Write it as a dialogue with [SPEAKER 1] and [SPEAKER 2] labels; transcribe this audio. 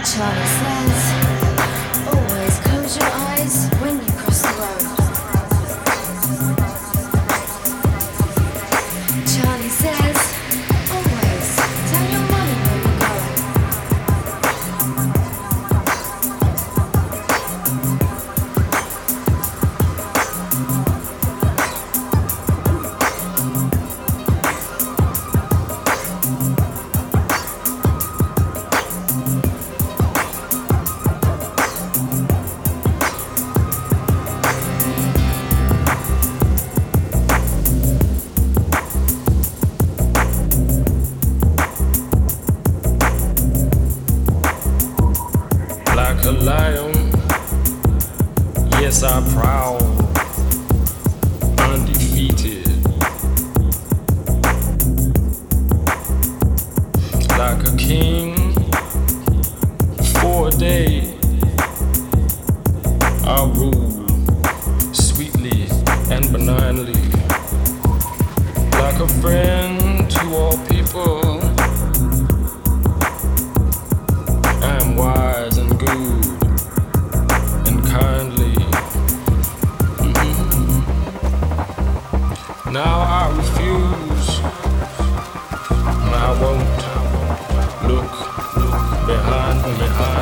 [SPEAKER 1] Charlie says, always close your eyes when you cross the road. Charlie says, always tell your mother where you're going.
[SPEAKER 2] Like a lion, yes, I prowl, undefeated. Like a king, for a day, I rule sweetly and benignly. Like a friend to all people, I am wise and good and kindly. Now I refuse, and I won't look behind me.